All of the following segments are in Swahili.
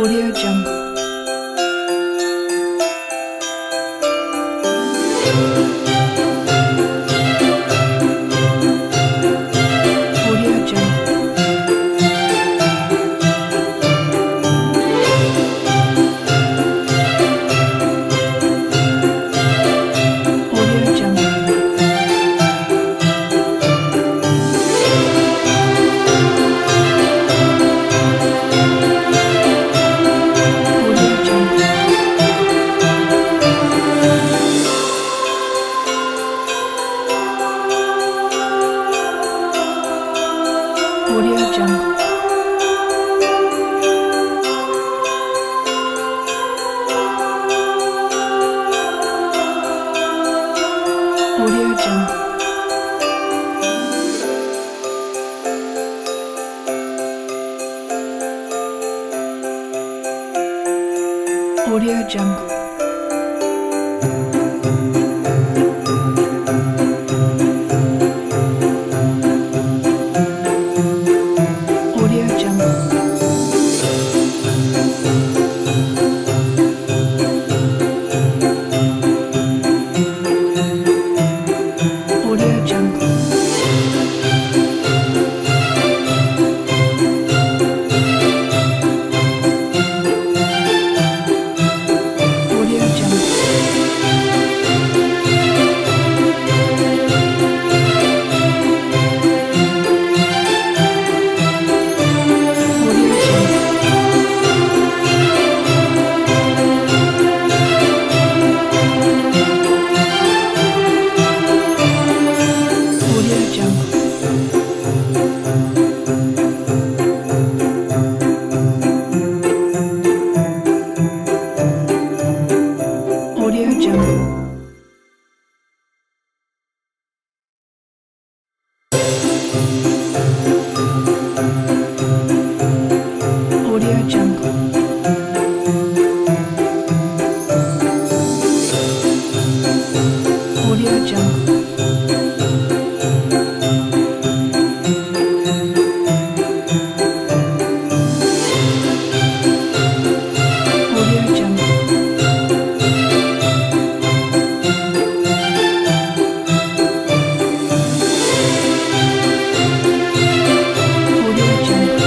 Audio Jungle. Audio Jungle. Audio Jungle. Audio Jungle. Audio Jungle. Audio Jungle. Audio Jungle. Audio Jungle. Audio Jungle. Audio Jungle. Audio Jungle. Audio Jungle. Audio Jungle. Audio Jungle. Audio Jungle.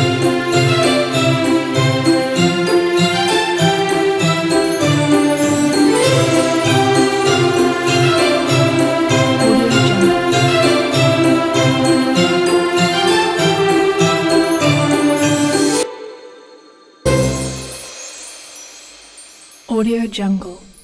Audio Jungle. Audio Jungle.